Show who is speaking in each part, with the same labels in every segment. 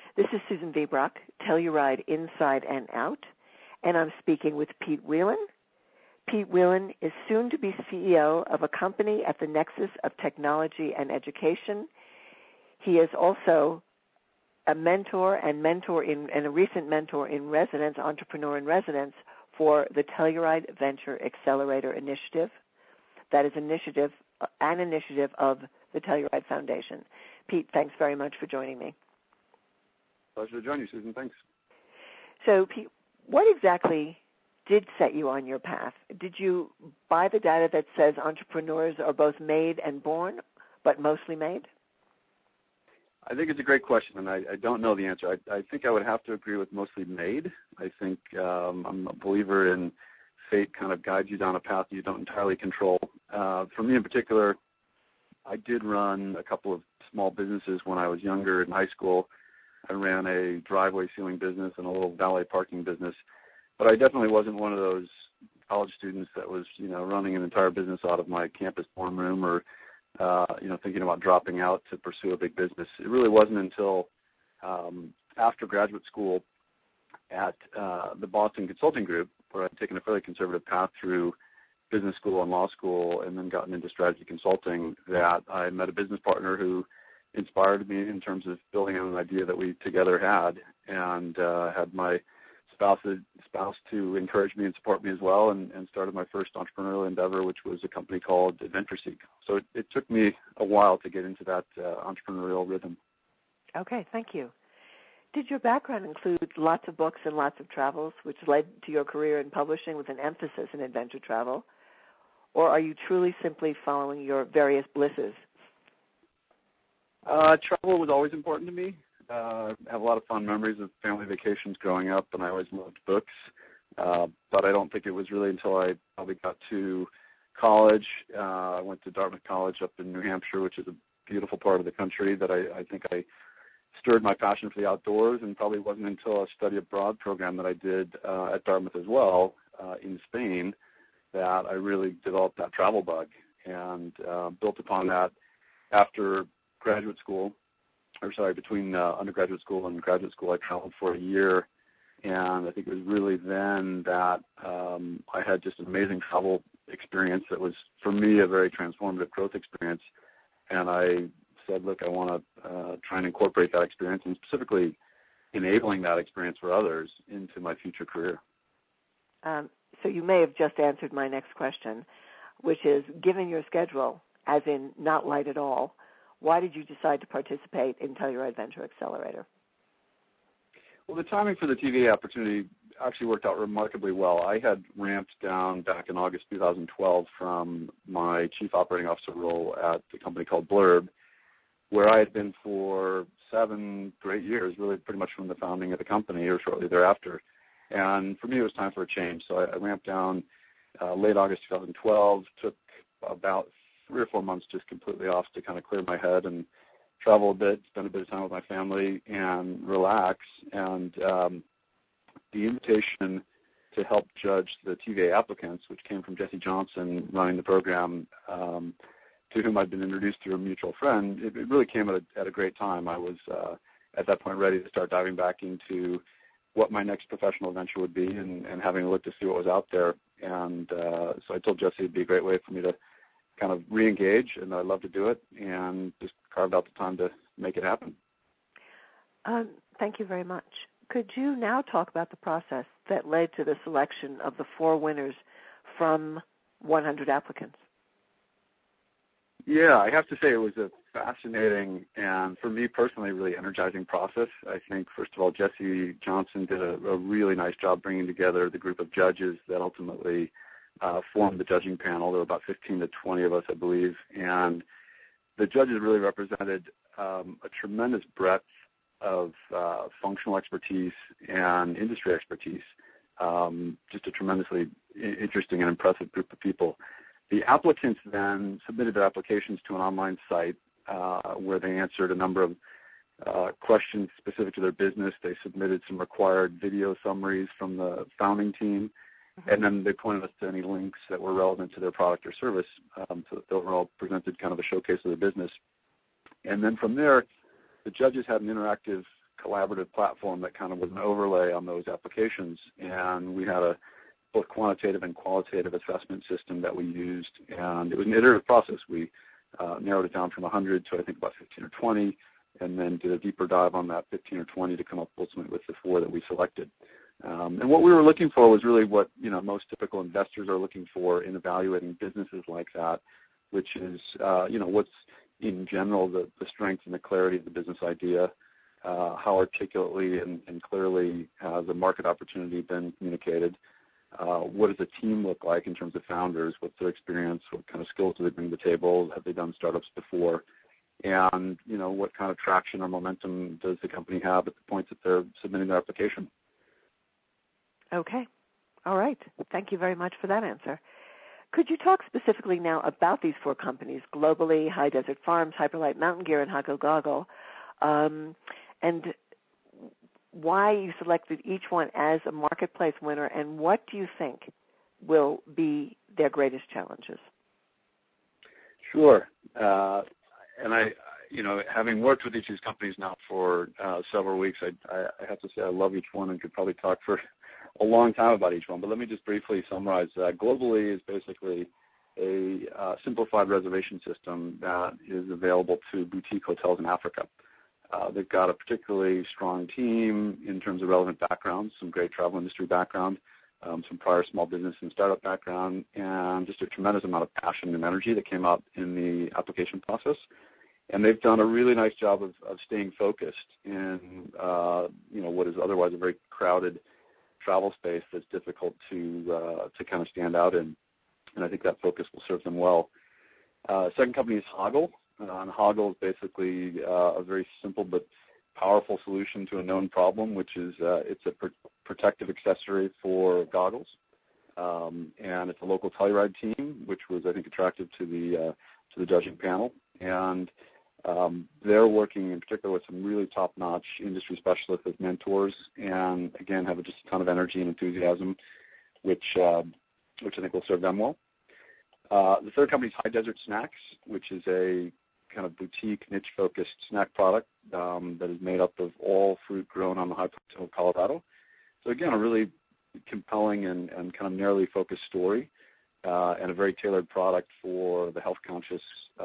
Speaker 1: This is Susan Vebrock, Telluride Inside and Out, and I'm speaking with Pete Whelan. Pete Whelan is soon to be CEO of a company at the nexus of technology and education. He is also a mentor and a recent mentor in residence, entrepreneur in residence for the Telluride Venture Accelerator Initiative. That is an initiative of the Telluride Foundation. Pete, thanks very much for joining me.
Speaker 2: Pleasure to join you, Susan. Thanks.
Speaker 1: So, Pete, what exactly did set you on your path? Did you buy the data that says entrepreneurs are both made and born, but mostly made?
Speaker 2: I think it's a great question, and I don't know the answer. I think I would have to agree with mostly made. I think I'm a believer in fate kind of guides you down a path you don't entirely control. For me in particular, I did run a couple of small businesses when I was younger in high school. I ran a driveway sealing business and a little valet parking business, but I definitely wasn't one of those college students that was, running an entire business out of my campus dorm room or, thinking about dropping out to pursue a big business. It really wasn't until after graduate school at the Boston Consulting Group, where I'd taken a fairly conservative path through business school and law school and then gotten into strategy consulting, that I met a business partner who inspired me in terms of building on an idea that we together had, and had my spouse to encourage me and support me as well, and started my first entrepreneurial endeavor, which was a company called AdventureSeek. So it took me a while to get into that entrepreneurial rhythm.
Speaker 1: Okay, thank you. Did your background include lots of books and lots of travels, which led to your career in publishing with an emphasis in adventure travel? Or are you truly simply following your various blisses?
Speaker 2: Travel was always important to me. I have a lot of fond memories of family vacations growing up, and I always loved books. But I don't think it was really until I probably got to college. I went to Dartmouth College up in New Hampshire, which is a beautiful part of the country, that I think I stirred my passion for the outdoors, and probably wasn't until a study abroad program that I did at Dartmouth as well in Spain that I really developed that travel bug, and built upon that after graduate school, between undergraduate school and graduate school. I traveled for a year, and I think it was really then that I had just an amazing travel experience that was, for me, a very transformative growth experience. And I said, look, I want to try and incorporate that experience, and specifically enabling that experience for others, into my future career.
Speaker 1: So you may have just answered my next question, which is, given your schedule, as in not light at all, why did you decide to participate in Telluride Venture Accelerator?
Speaker 2: Well, the timing for the TVA opportunity actually worked out remarkably well. I had ramped down back in August 2012 from my chief operating officer role at a company called Blurb, where I had been for 7 great years, really pretty much from the founding of the company or shortly thereafter. And for me, it was time for a change. So I ramped down late August 2012, took about 3 or 4 months just completely off to kind of clear my head and travel a bit, spend a bit of time with my family, and relax. And the invitation to help judge the TVA applicants, which came from Jesse Johnson running the program, to whom I'd been introduced through a mutual friend, it really came at a great time. I was at that point ready to start diving back into what my next professional venture would be, and having a look to see what was out there. And so I told Jesse it'd be a great way for me to kind of re-engage, and I'd love to do it, and just carved out the time to make it happen.
Speaker 1: Thank you very much. Could you now talk about the process that led to the selection of the 4 winners from 100 applicants?
Speaker 2: Yeah, I have to say it was a fascinating and, for me personally, really energizing process. I think, first of all, Jesse Johnson did a really nice job bringing together the group of judges that ultimately formed the judging panel. There were about 15 to 20 of us, I believe, and the judges really represented a tremendous breadth of functional expertise and industry expertise. Just a tremendously interesting and impressive group of people. The applicants then submitted their applications to an online site where they answered a number of questions specific to their business. They submitted some required video summaries from the founding team, and then they pointed us to any links that were relevant to their product or service, so that they were all presented kind of a showcase of their business. And then from there, the judges had an interactive collaborative platform that kind of was an overlay on those applications. And we had a both quantitative and qualitative assessment system that we used. And it was an iterative process. We narrowed it down from 100 to I think about 15 or 20, and then did a deeper dive on that 15 or 20 to come up ultimately with the 4 that we selected. And what we were looking for was really what most typical investors are looking for in evaluating businesses like that, which is what's in general the strength and the clarity of the business idea, how articulately and clearly has the market opportunity been communicated, what does the team look like in terms of founders, what's their experience, what kind of skills do they bring to the table, have they done startups before, and what kind of traction or momentum does the company have at the point that they're submitting their application.
Speaker 1: Okay. All right. Thank you very much for that answer. Could you talk specifically now about these 4 companies, Globally, High Desert Farms, Hyperlight Mountain Gear, and Hoggle Goggle, and why you selected each one as a marketplace winner, and what do you think will be their greatest challenges?
Speaker 2: Sure. And I, having worked with each of these companies now for several weeks, I have to say I love each one and could probably talk for a long time about each one. But let me just briefly summarize. Globally is basically a simplified reservation system that is available to boutique hotels in Africa. They've got a particularly strong team in terms of relevant backgrounds, some great travel industry background, some prior small business and startup background, and just a tremendous amount of passion and energy that came out in the application process. And they've done a really nice job of staying focused in what is otherwise a very crowded travel space that's difficult to kind of stand out in. And I think that focus will serve them well. Second company is Hoggle. And Hoggle is basically a very simple but powerful solution to a known problem, which is it's a protective accessory for goggles. And it's a local Telluride team, which was, I think, attractive to the judging panel. And they're working in particular with some really top-notch industry specialists as mentors, and again have just a ton of energy and enthusiasm, which I think will serve them well. The third company is High Desert Snacks, which is a kind of boutique, niche-focused snack product that is made up of all fruit grown on the high plateau of Colorado. So again, a really compelling and kind of narrowly focused story, and a very tailored product for the health-conscious,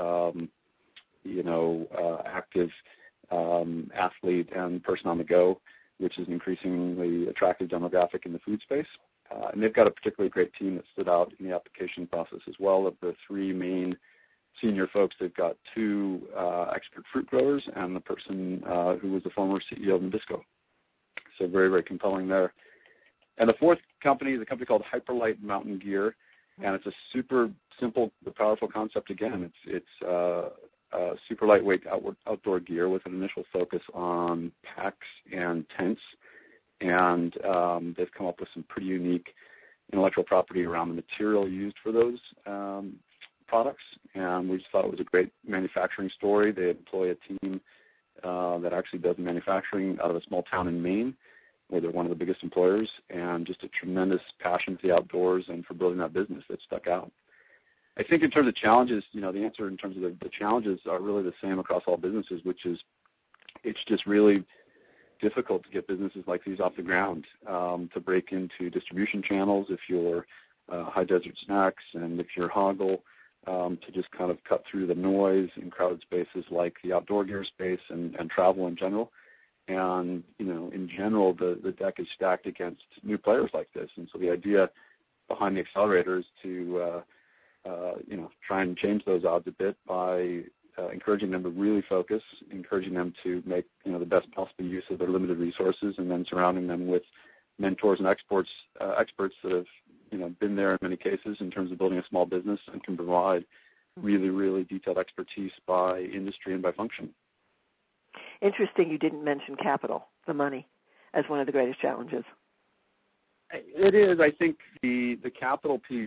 Speaker 2: active athlete and person on the go, which is an increasingly attractive demographic in the food space. And they've got a particularly great team that stood out in the application process as well. Of the 3 main senior folks, they've got 2 expert fruit growers and the person who was the former CEO of Nabisco. So very, very compelling there. And the fourth company is a company called Hyperlight Mountain Gear, and it's a super simple but powerful concept again. It's super lightweight outdoor gear with an initial focus on packs and tents. And they've come up with some pretty unique intellectual property around the material used for those products. And we just thought it was a great manufacturing story. They employ a team that actually does manufacturing out of a small town in Maine, where they're one of the biggest employers, and just a tremendous passion for the outdoors and for building that business that stuck out. I think in terms of challenges, the answer in terms of the challenges are really the same across all businesses, which is it's just really difficult to get businesses like these off the ground, to break into distribution channels if you're High Desert Snacks, and if you're Hoggle, to just kind of cut through the noise in crowded spaces like the outdoor gear space and travel in general. And, in general, the deck is stacked against new players like this. And so the idea behind the accelerator is to try and change those odds a bit by encouraging them to really focus, encouraging them to make the best possible use of their limited resources, and then surrounding them with mentors and experts that have been there in many cases in terms of building a small business and can provide really, really detailed expertise by industry and by function.
Speaker 1: Interesting you didn't mention capital, the money, as one of the greatest challenges.
Speaker 2: It is. I think the capital piece,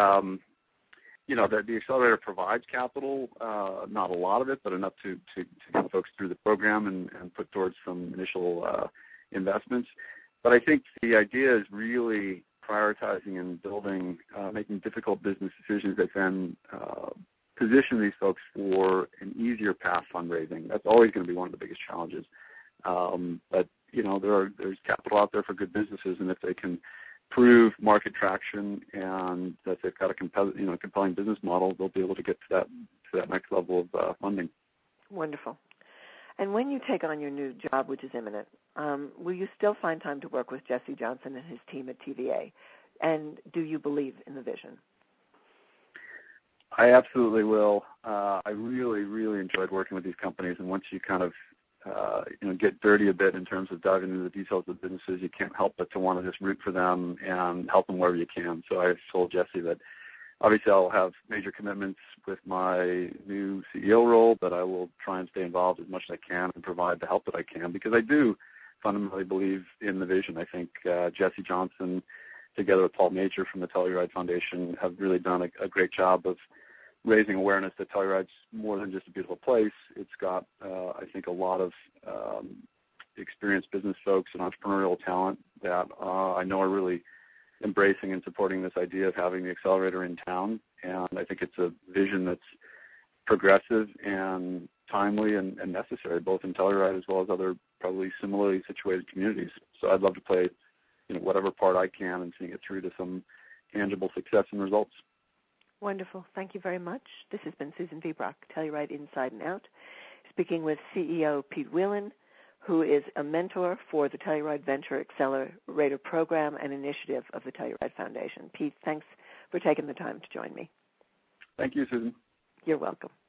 Speaker 2: the accelerator provides capital, not a lot of it, but enough to get folks through the program and put towards some initial investments. But I think the idea is really prioritizing and building, making difficult business decisions that then position these folks for an easier path fundraising. That's always going to be one of the biggest challenges. But there's capital out there for good businesses, and if they can prove market traction and that they've got a compelling business model, they'll be able to get to that next level of funding.
Speaker 1: Wonderful. And when you take on your new job, which is imminent, will you still find time to work with Jesse Johnson and his team at TVA? And do you believe in the vision?
Speaker 2: I absolutely will. I really, really enjoyed working with these companies, and once you kind of get dirty a bit in terms of diving into the details of businesses, you can't help but to want to just root for them and help them wherever you can. So I told Jesse that obviously I'll have major commitments with my new CEO role, but I will try and stay involved as much as I can and provide the help that I can, because I do fundamentally believe in the vision. I think Jesse Johnson, together with Paul Major from the Telluride Foundation, have really done a great job of raising awareness that Telluride's more than just a beautiful place. It's got, I think, a lot of experienced business folks and entrepreneurial talent that I know are really embracing and supporting this idea of having the accelerator in town. And I think it's a vision that's progressive and timely and necessary, both in Telluride as well as other probably similarly situated communities. So I'd love to play whatever part I can in seeing it through to some tangible success and results.
Speaker 1: Wonderful. Thank you very much. This has been Susan V. Brock, Telluride Inside and Out, speaking with CEO Pete Whelan, who is a mentor for the Telluride Venture Accelerator Program and initiative of the Telluride Foundation. Pete, thanks for taking the time to join me.
Speaker 2: Thank you, Susan.
Speaker 1: You're welcome.